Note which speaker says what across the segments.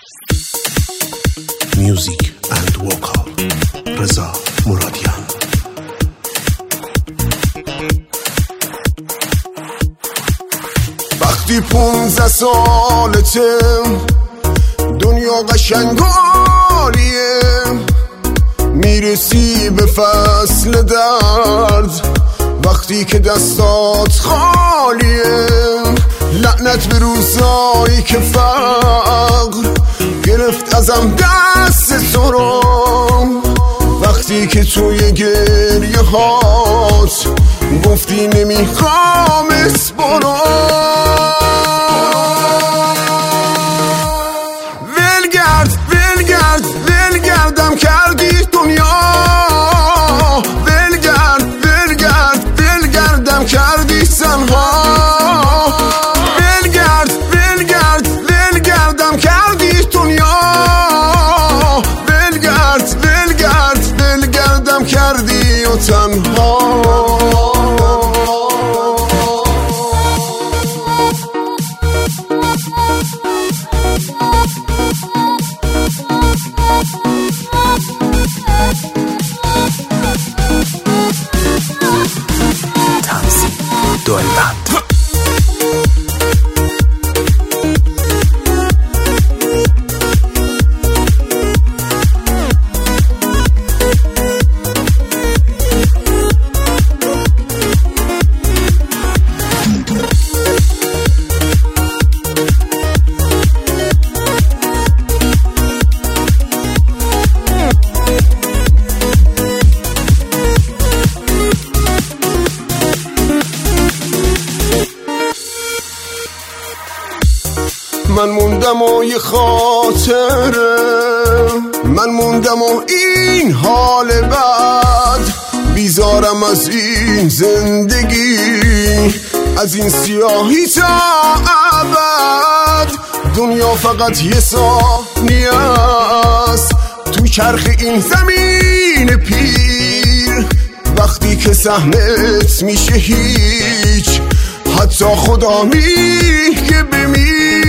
Speaker 1: میوزیک اند ووکال رضا مرادیان.
Speaker 2: وقتی 15 سالته دنیا قشنگاریه، میرسی به فصل درد وقتی که دستات خالیه. لعنت به روزایی که فقر گرفت ازم دست تو رو، وقتی که توی گریه هات گفتی نمیخوام اسپرو. ولگردم کردی دنیا، ولگردم کردی سنها. ولگردم کردی دنیا، ولگردم کردی و تنها.
Speaker 1: تنظیم دولبند.
Speaker 2: من موندم و یه خاطره، من موندم و این حال بد، بیزارم از این زندگی، از این سیاهی تا ابد. دنیا فقط یه ثانیه است تو چرخ این زمین پیر، وقتی که سهمت میشه هیچ، حتی خدا میگه بمیر.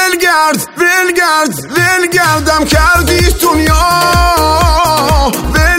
Speaker 2: ولگردم کردی دنیا،